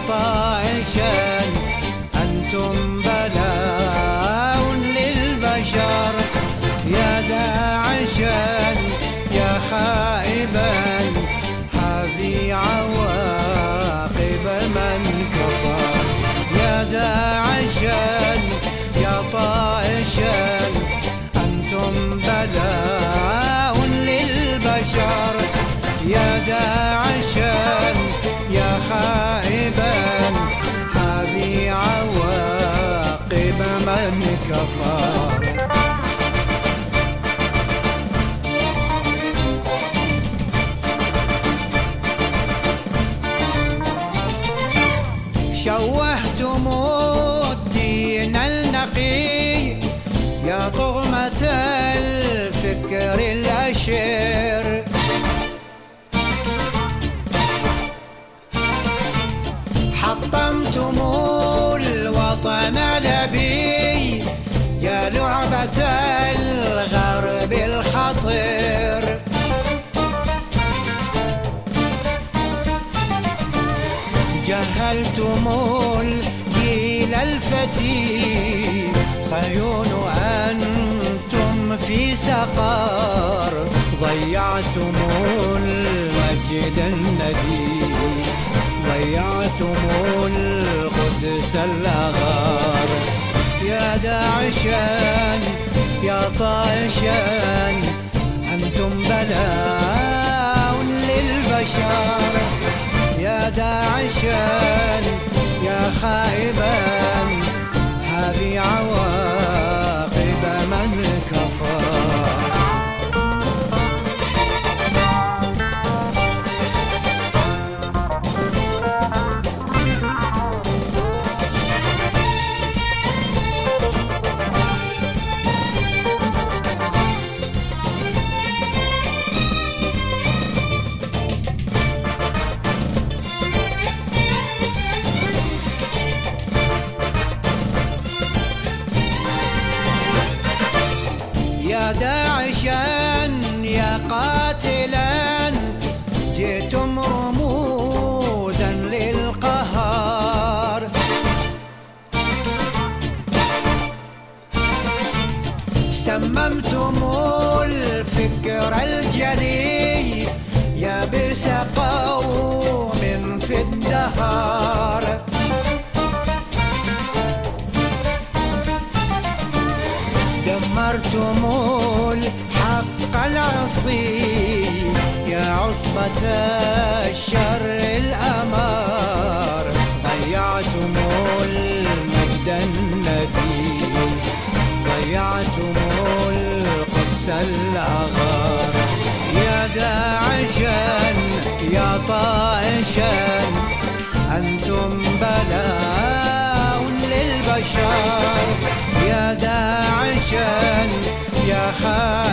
طائشا أنتم بلاء للبشر، يا داعشا يا خائبا هذه عواقب من كفر، يا داعشا يا طائشا أنتم بلاء للبشر، يا داعشا يا خائبا هذه عواقب من كفر. شوهتم الدين النقي يا طغمة الفكر الأشر، حطمتم الوطن الأبي يا لعبة الغرب الخطر، جهلتم الجيل الفتي صهيون أنتم في سقر، ضيعتم المجد الندي ضيعتم القدس الأغار، يا داعشا يا طائشا أنتم بلاء للبشر، يا داعشا يا خائبا هذه عواقب من كفر. يا داعشا يا قاتلا جئتم رمودا للقهار، سممتم الفكر الجلي يا بئس قوم في الدهار، دمرتم الحق العصي يا عصبة الشر الأمار، ضيعتم المجد الندي ضيعتم القدس الأغار، يا داعشا يا طائشا أنتم بلاء للبشر، يا داعشا يا خائبا